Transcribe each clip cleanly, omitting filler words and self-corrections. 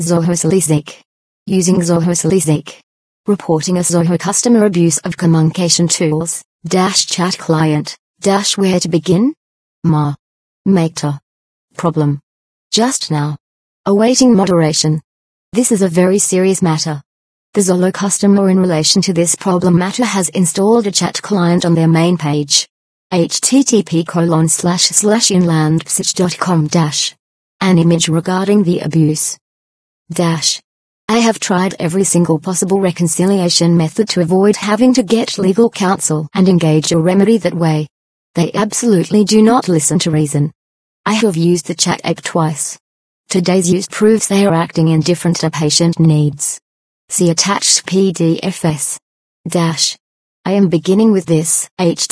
Zoho Salizik. Using Zoho Salizik. Reporting a Zoho customer abuse of communication tools, chat client, where to begin? Makta. Problem. Just now. Awaiting moderation. This is a very serious matter. The Zoho customer in relation to this problem matter has installed a chat client on their main page. http://inlandpsych.com-. An image regarding the abuse. I have tried every single possible reconciliation method to avoid having to get legal counsel and engage a remedy that way. They absolutely do not listen to reason. I have used the chat app twice. Today's use proves they are acting indifferent to patient needs. See attached PDFs. I am beginning with this,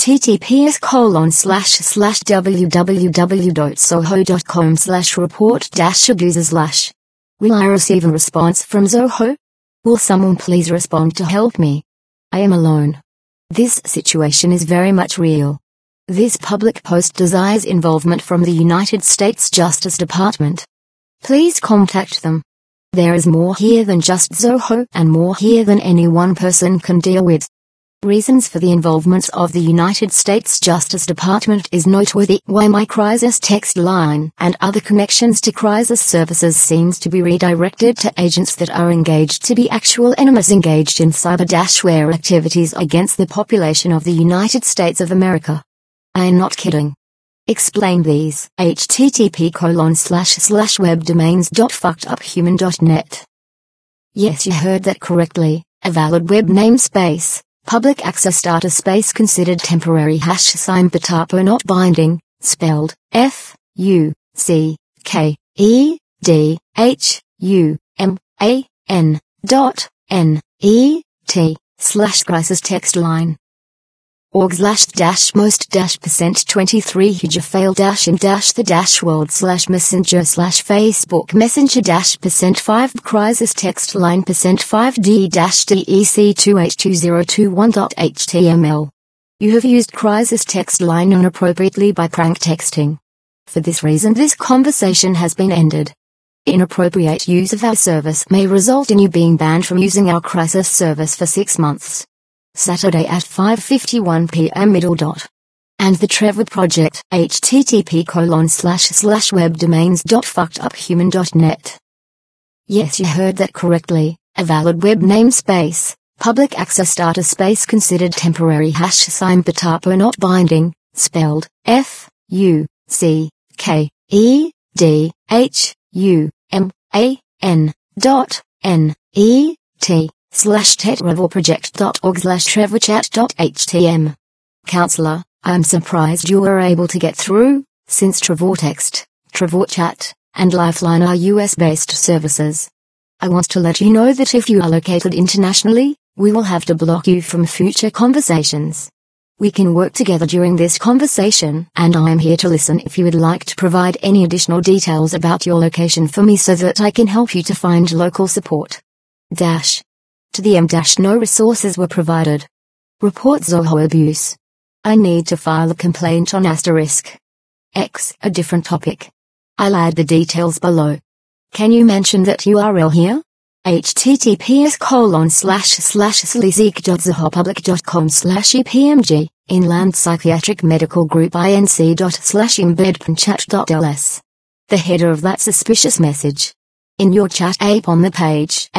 https://www.zoho.com/report-abusers/. Will I receive a response from Zoho? Will someone please respond to help me? I am alone. This situation is very much real. This public post desires involvement from the United States Justice Department. Please contact them. There is more here than just Zoho and more here than any one person can deal with. Reasons for the involvement of the United States Justice Department is noteworthy. Why my crisis text line and other connections to crisis services seems to be redirected to agents that are engaged to be actual enemies engaged in cyber-ware activities against the population of the United States of America. I am not kidding. Explain these. http://webdomains.fuckeduphuman.net. Yes, you heard that correctly. A valid web namespace. Public access data space considered temporary #sign but APO not binding, spelled FUCKEDUMAN.NET /crisis text line. org/most-%23 hujafail-in-the-world/messenger/Facebook messenger-%5 crisis text line %5 DEC282021.html. You have used crisis text line inappropriately by prank texting. For this reason this conversation has been ended. Inappropriate use of our service may result in you being banned from using our crisis service for 6 months. Saturday at 5:51 p.m. And the Trevor Project, http://webdomains.fuckeduphuman.net. Yes, you heard that correctly. A valid web namespace, public access data space considered temporary #sign but APO not binding, spelled FUCKEDUMAN.NET/trevorproject.org/trevorchat.htm. Counselor, I'm surprised you were able to get through, since TrevorText, TrevorChat, and Lifeline are US-based services. I want to let you know that if you are located internationally, we will have to block you from future conversations. We can work together during this conversation, and I am here to listen if you would like to provide any additional details about your location for me so that I can help you to find local support. To the no resources were provided. Report Zoho abuse. I need to file a complaint on *X, a different topic. I'll add the details below. Can you mention that URL here? https://salizik.zohopublic.com/epmg, Inland Psychiatric Medical Group inc./embedpanchat.ls. The header of that suspicious message. In your chat app on the page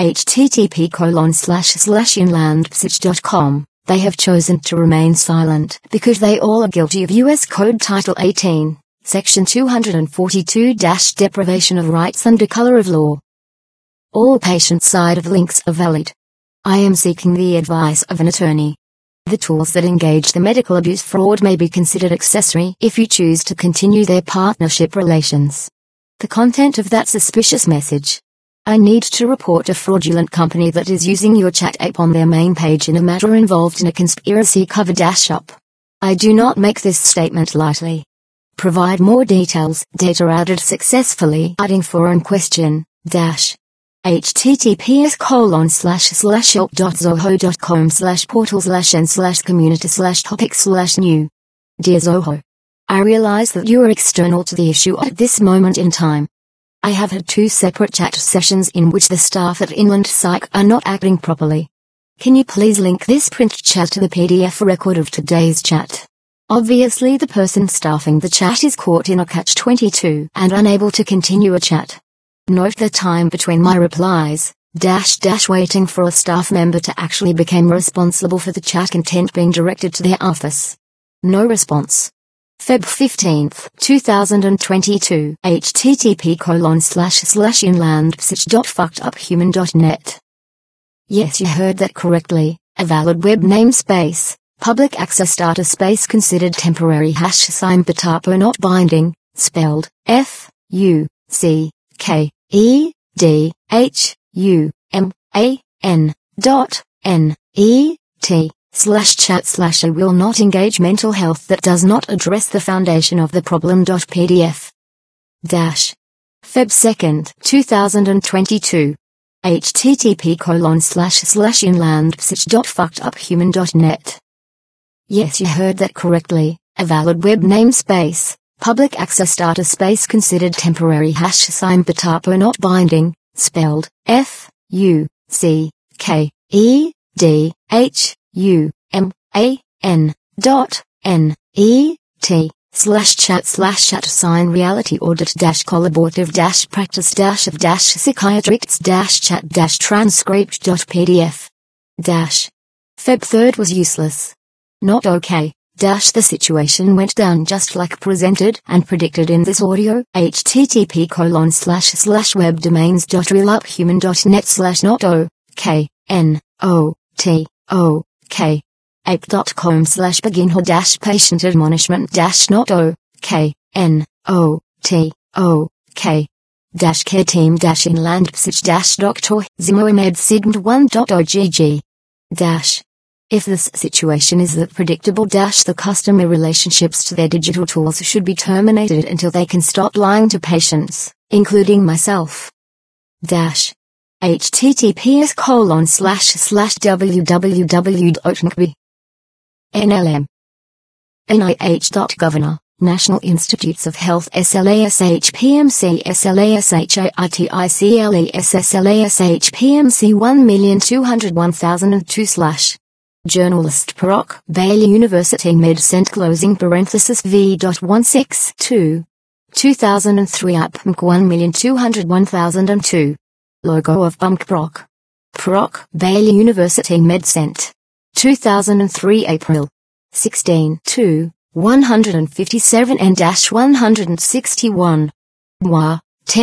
http://inlandpsych.com, they have chosen to remain silent because they all are guilty of U.S. Code Title 18, Section 242-deprivation of rights under color of law. All patient side of links are valid. I am seeking the advice of an attorney. The tools that engage the medical abuse fraud may be considered accessory if you choose to continue their partnership relations. The content of that suspicious message. I need to report a fraudulent company that is using your chat app on their main page in a matter involved in a conspiracy cover-up. I do not make this statement lightly. Provide more details. Data added successfully. Adding foreign question, https://help.zoho.com/portal/n/community/topic/new. Dear Zoho, I realize that you are external to the issue at this moment in time. I have had 2 separate chat sessions in which the staff at Inland Psych are not acting properly. Can you please link this print chat to the PDF record of today's chat? Obviously the person staffing the chat is caught in a catch-22 and unable to continue a chat. Note the time between my replies, waiting for a staff member to actually become responsible for the chat content being directed to their office. No response. Feb 15th, 2022. http://inlandpsych.fuckeduphuman.net. Yes, you heard that correctly. A valid web namespace, public access data space considered temporary #sign bitapo not binding, spelled FUCKEDHUMAN.NET/chat/I will not engage mental health that does not address the foundation of the problem. PDF. Feb 2nd, 2022. http://inlandpsych.fuckeduphuman.net. Yes, you heard that correctly. A valid web namespace, public access data space considered temporary #sign bitapo not binding, spelled FUCKEDHUMAN.NET/chat/chat sign reality audit collaborative practice of psychiatrists chat transcript.pdf. Feb 3rd was useless. Not okay. The situation went down just like presented and predicted in this audio. http://webdomains.realuphuman.net/not ok ape.com/beginner-patient admonishment-not ok-care team-inlandpsych-doctor zimoimedsignd1.ogg. If this situation is that predictable, the customer relationships to their digital tools should be terminated until they can stop lying to patients, including myself. https://www.nkbi NLM NIH.Governor, National Institutes of Health SLASHPMC SLASHITICLESSLASHPMC 1201002/ Journalist Proc. Baylor University MedCent closing parenthesis v.162. 2003 UPMC 1201002. Logo of PUMC Proc. Proc. Baylor University MedCent. 2003 April 16 2 157 N-161. WA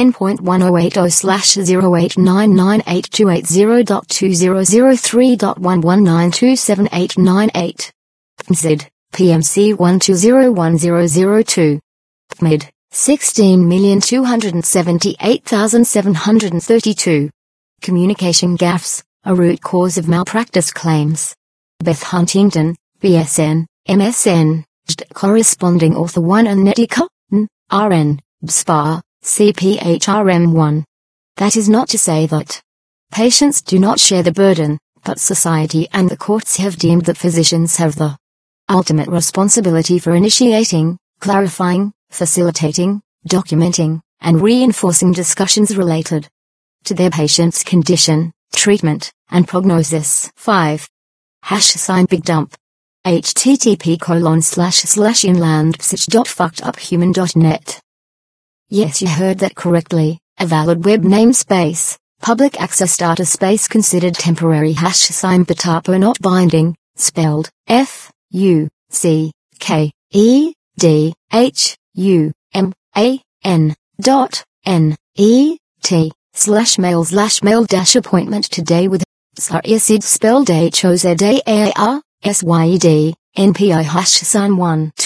10.108/0899828.2003.11927898. PMZ PMC 1201002. PMID 16,278,732. Communication gaffes, a root cause of malpractice claims. Beth Huntington, BSN, MSN, corresponding author 1 and Netica, RN, BSPA, CPHRM1. That is not to say that patients do not share the burden, but society and the courts have deemed that physicians have the ultimate responsibility for initiating, clarifying, facilitating, documenting, and reinforcing discussions related to their patient's condition, treatment, and prognosis. 5. #sign big dump. http://inlandpsych.fuckeduphuman.net. Yes, you heard that correctly. A valid web namespace, public access data space considered temporary #sign bitapo not binding, spelled FUCKEDHUMAN.NET/mail/mail-appointment today with Syed spelled HOZAAR, SYED, NPI #sign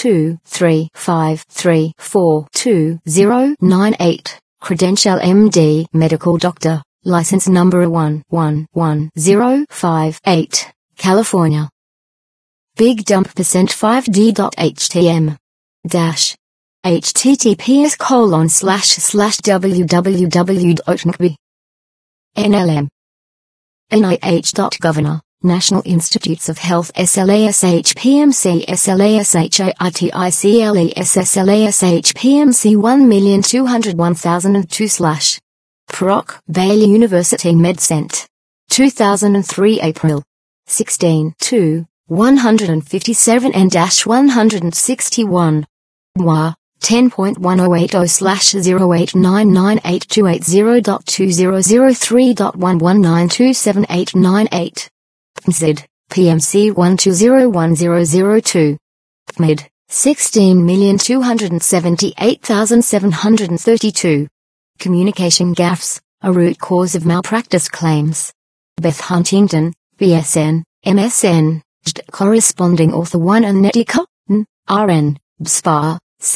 12353422098, Credential MD Medical Doctor, License Number 111058, California. Big Dump %5D.htm. https://www.nkbi NLM NIH.Governor, National Institutes of Health SLASH PMC SLASH AITICLES SLASH PMC 1201002/ Proc. Baylor University MedCent. 2003 April 16 2 157 N-161. WA 10.108/0898280.2003.11927898. PMCID, PMC 1201002. PMID, 16,278,732. Communication gaffes, a root cause of malpractice claims. Beth Huntington, BSN, MSN, JD, corresponding author 1 and Netica, RN, BSPA,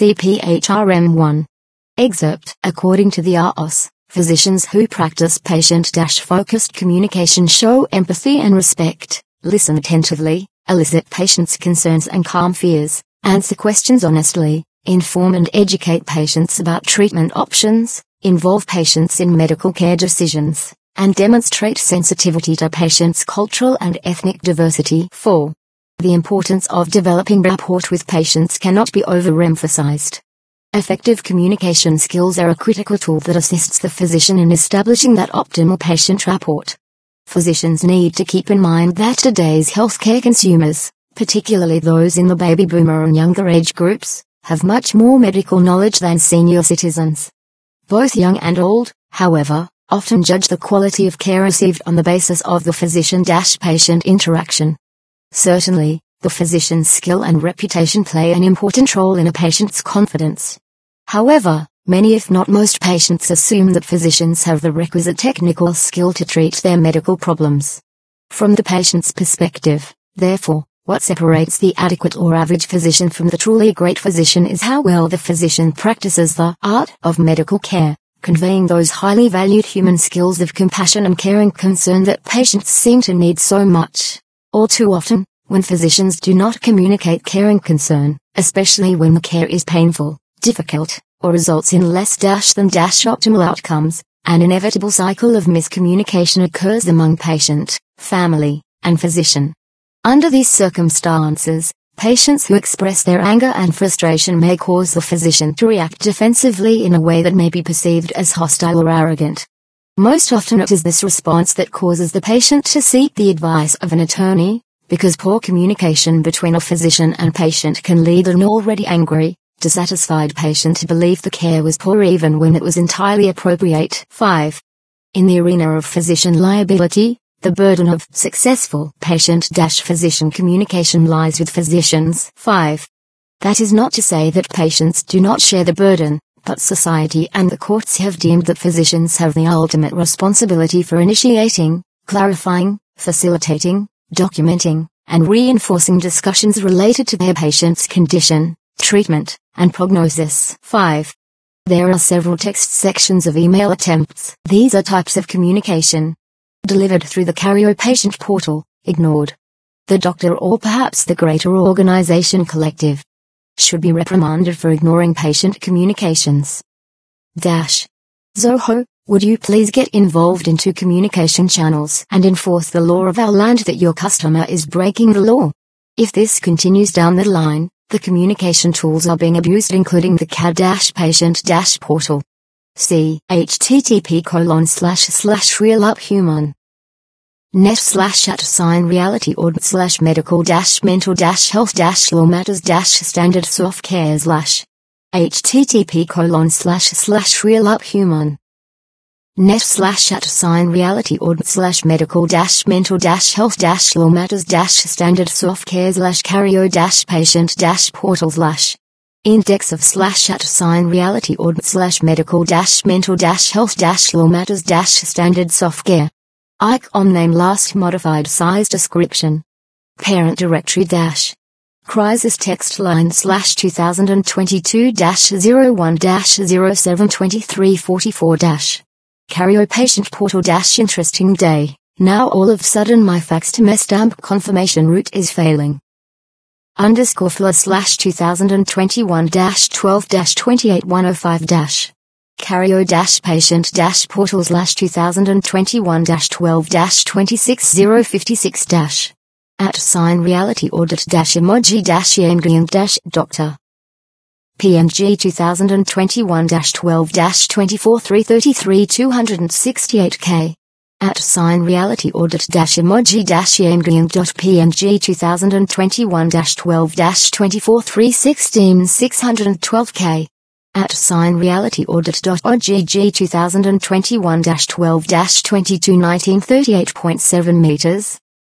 CPHRM1. Excerpt. According to the AOS, physicians who practice patient-focused communication show empathy and respect, listen attentively, elicit patients' concerns and calm fears, answer questions honestly, inform and educate patients about treatment options, involve patients in medical care decisions, and demonstrate sensitivity to patients' cultural and ethnic diversity. 4. The importance of developing rapport with patients cannot be overemphasized. Effective communication skills are a critical tool that assists the physician in establishing that optimal patient rapport. Physicians need to keep in mind that today's healthcare consumers, particularly those in the baby boomer and younger age groups, have much more medical knowledge than senior citizens. Both young and old, however, often judge the quality of care received on the basis of the physician-patient interaction. Certainly, the physician's skill and reputation play an important role in a patient's confidence. However, many if not most patients assume that physicians have the requisite technical skill to treat their medical problems. From the patient's perspective, therefore, what separates the adequate or average physician from the truly great physician is how well the physician practices the art of medical care, conveying those highly valued human skills of compassion and caring concern that patients seem to need so much. All too often, when physicians do not communicate caring concern, especially when the care is painful, difficult, or results in less than optimal outcomes, an inevitable cycle of miscommunication occurs among patient, family, and physician. Under these circumstances, patients who express their anger and frustration may cause the physician to react defensively in a way that may be perceived as hostile or arrogant. Most often it is this response that causes the patient to seek the advice of an attorney, because poor communication between a physician and patient can lead an already angry, dissatisfied patient to believe the care was poor even when it was entirely appropriate. 5. In the arena of physician liability, the burden of successful patient-physician communication lies with physicians. 5. That is not to say that patients do not share the burden, but society and the courts have deemed that physicians have the ultimate responsibility for initiating, clarifying, facilitating, documenting, and reinforcing discussions related to their patient's condition, treatment, and prognosis. 5. There are several text sections of email attempts. These are types of communication delivered through the Carrier patient portal, ignored. The doctor or perhaps the greater organization collective should be reprimanded for ignoring patient communications. Zoho, would you please get involved into communication channels and enforce the law of our land that your customer is breaking the law? If this continues down the line, the communication tools are being abused, including the CAD-patient- portal. See http://realuphuman. net/reality/mental-health-law-matters-standard-softcare/ http://realuphuman. net/reality/mental-health-standard-softcare/carrier-patient-portal/ index of /reality/medical-mental-health-law-matters-standard-softcare. ICOM name last modified size description. Parent directory crisis text line /2022-01-072344 Carrier patient portal interesting day. Now all of sudden my fax to me stamp confirmation route is failing. _FLA/2021-12-28105 Cario-patient-portal/2021-12-26056- @reality audit-emoji-Dr. PMG 2021-12-24 333 268K @reality-audit-emoji-PMG 2021-12-24 316 612K @reality-audit.ogg 2021-12-22 1938.7 meters.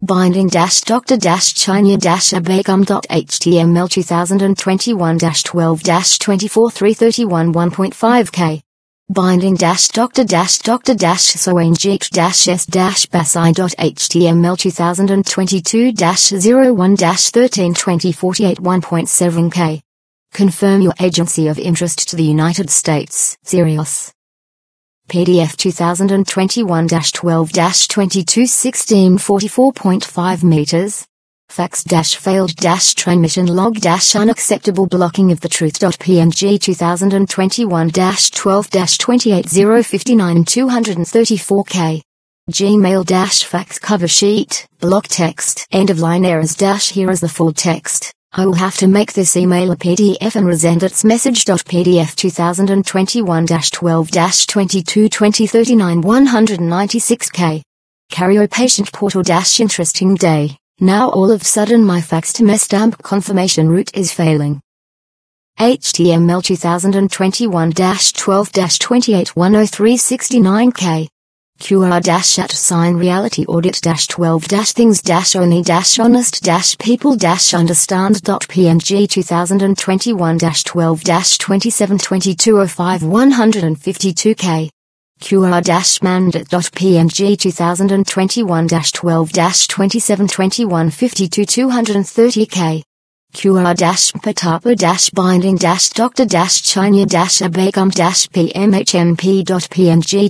Binding-Dr-China-Abegum.html 2021-12-24 331 1.5K Binding-Dr-Soanjeet-S-Basai.html 2022-01-13 2048 1.7K Confirm your agency of interest to the United States. Sirius. PDF 2021-12-22 16 44.5 meters. Fax-failed transmission log-unacceptable blocking of the truth.pmg 2021-12-28 059 234K Gmail-fax cover sheet, block text, end-of-line errors-here is the full text. I will have to make this email a PDF and resend its message.pdf 2021-12-22 2039 196K Cario-patient portal-interesting day. Now all of a sudden my fax to me stamp confirmation route is failing. HTML 2021-12-28 10369K QR-@reality audit-12-things-only-honest-people-understand.pmg 2021-12-27 2205 152K QR-mandate.pmg 2021-12-27 21 52 230K QR-patapa-binding-Dr-China-Abegum-PMHMP.pmg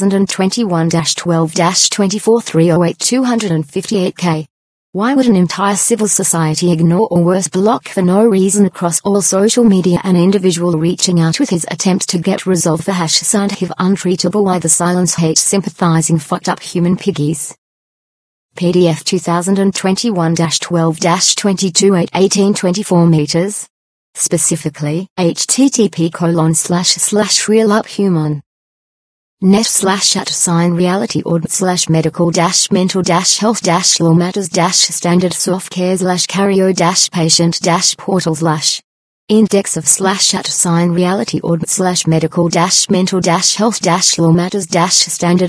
2021-12-24 308 258K Why would an entire civil society ignore or worse block for no reason across all social media an individual reaching out with his attempt to get resolve for #SoundHiv untreatable? Why the silence? Hate sympathizing fucked up human piggies. PDF 2021-12-22 18 24 meters. Specifically, http://realuphuman net/@reality audit/medical-mental-health-law matters-standard software/cario-patient-portal/ index of /@reality audit/medical-mental-health-law matters-standard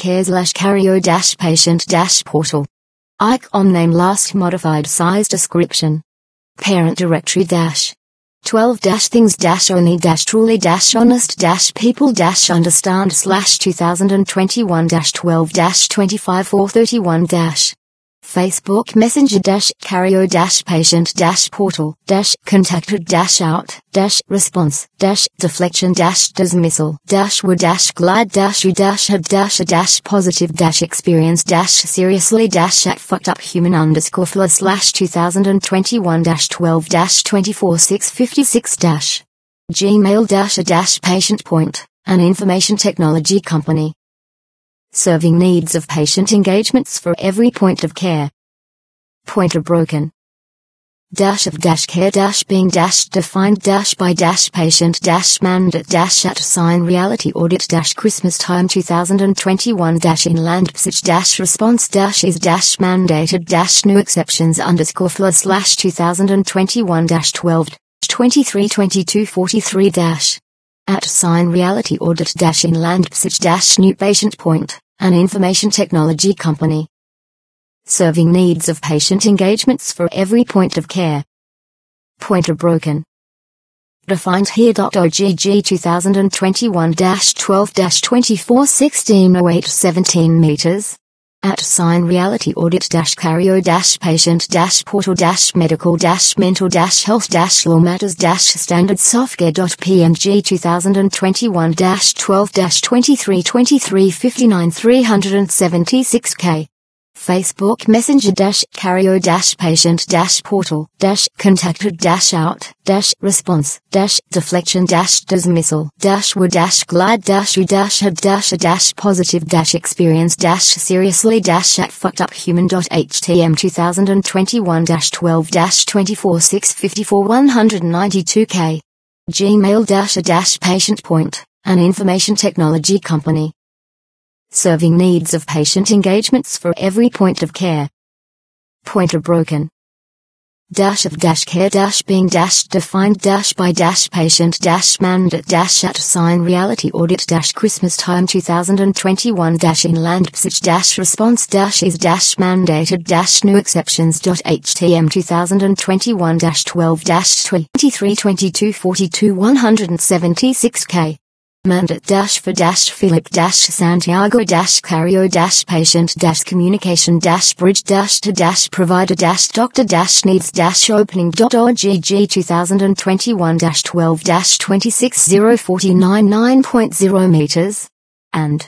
software/cario-patient-portal icon name last modified size description parent directory 12 things only truly honest people understand /2021 12 25 431 Facebook Messenger Cario patient portal contacted out response deflection dismissal were glad u had a positive experience seriously at fucked up human _ fla /2021 12 24 656 Gmail a patient point, an information technology company. Serving needs of patient engagements for every point of care. Pointer broken. Of care being defined by patient mandate @ reality audit Christmas time 2021 in Landpsich response is mandated new exceptions _ fla /2021 12 23 22 43 @ reality audit in Landpsich new patient point, an information technology company. Serving needs of patient engagements for every point of care. Pointer broken. Defined here.ogg 2021-12-24 1608 17 meters. @ reality audit cario patient portal medical mental-health-law matters-standard software.pmg 2021-12-23 23 59 376K Facebook Messenger Carrier Patient Portal Contacted Out Response Deflection Dismissal Would Glad U Had a Positive Experience Seriously at fuckeduphuman.htm 2021-12-24 654 192K Gmail a Patient Point, an information technology company serving needs of patient engagements for every point of care. Pointer broken. Care being defined by patient mandate at sign reality audit Christmas time 2021 inland psich response is mandated new exceptions htm 2021 12 23 22 42 176k Mandate for Philip Santiago Carrier patient communication bridge to provider doctor needs opening.org 2021 12 26 049 9.0 meters and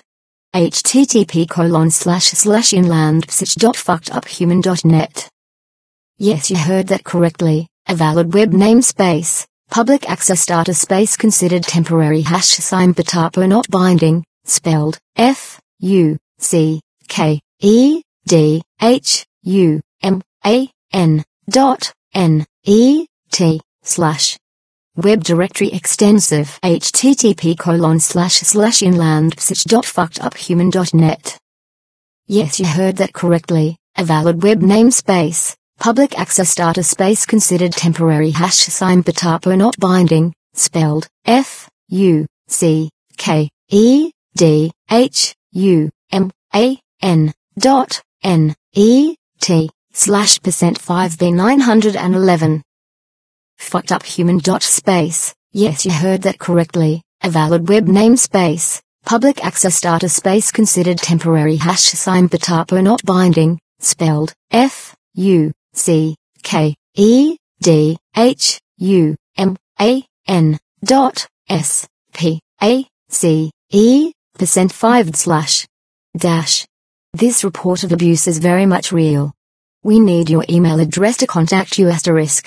http://inlandpsych.fuckeduphuman.net. Yes, you heard that correctly. A valid web namespace. Public access data space considered temporary #sign but ARPA not binding, spelled FUCKEDHUMAN.NET Web directory extensive http://inlandpsych.fuckeduphuman.net. Yes, you heard that correctly. A valid web namespace. Public access data space considered temporary #sign but ARPA not binding, spelled FUCKEDHUMAN.NET/%5B911. Fuckeduphuman.space. Yes, you heard that correctly. A valid web namespace. Public access data space considered temporary #sign but ARPA not binding, spelled FUCKEDHUMAN.SPACE. This report of abuse is very much real. We need your email address to contact you *.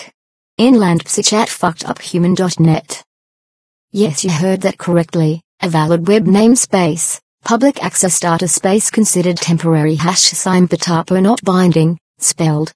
Inlandpsych@fuckeduphuman.net. Yes, you heard that correctly. A valid web namespace. Public access data space considered temporary #sign but ARPA not binding, spelled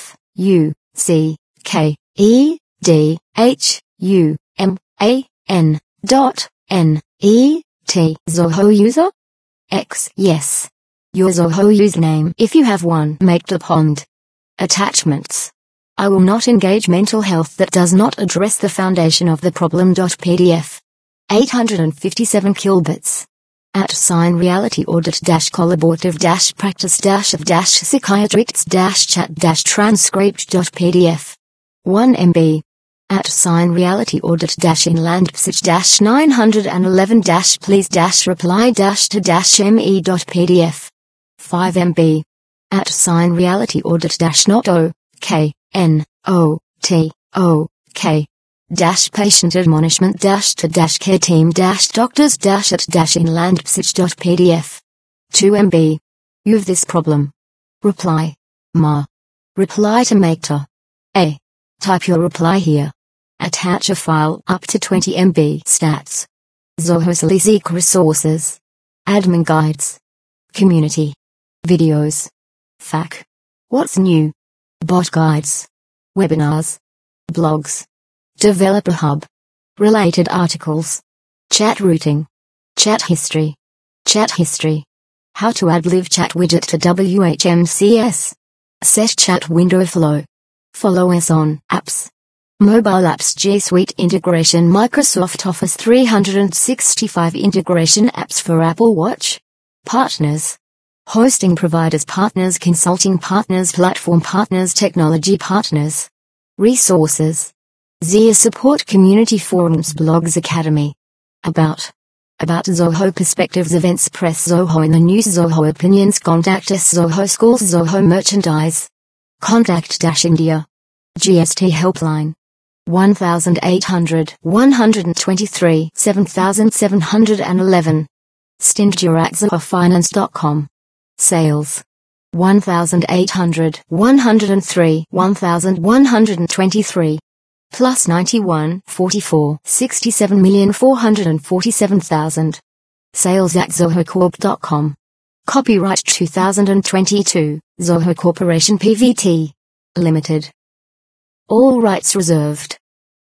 FUCKEDHUMAN.NET. Zoho user? X. Yes. Your Zoho username, if you have one, make the pond. Attachments. I will not engage mental health that does not address the foundation of the problem.pdf. 857 kilobits. @ reality audit collaborative practice of psychiatrists chat transcript.pdf. 1 MB. @ reality audit inlandpsych 911 please reply to me.pdf. 5 MB. @ reality audit not OK patient admonishment to care team doctors at inlandpsych.pdf. 2 MB. You've this problem. Reply. Ma. Reply to Maketa. A. Type your reply here. Attach a file up to 20 MB stats. Zoho Seek resources. Admin guides. Community. Videos. FAQ. What's new? Bot guides. Webinars. Blogs. Developer Hub. Related articles. Chat routing. Chat history. Chat history. How to add live chat widget to WHMCS. Set chat window flow. Follow us on apps. Mobile apps G Suite integration Microsoft Office 365 integration apps for Apple Watch. Partners. Hosting providers partners consulting partners platform partners technology partners. Resources. Zia Support Community Forums Blogs Academy. About Zoho Perspectives Events Press Zoho in the News Zoho Opinions Contact us Zoho Schools Zoho Merchandise. Contact India. GST Helpline. 1800 123 7711. Stingjur@zohofinance.com. Sales. 1,800, 103, 1,123. Plus 91, 44, 67,447,000. Sales@zohocorp.com. Copyright 2022, Zoho Corporation Pvt. Limited. All rights reserved.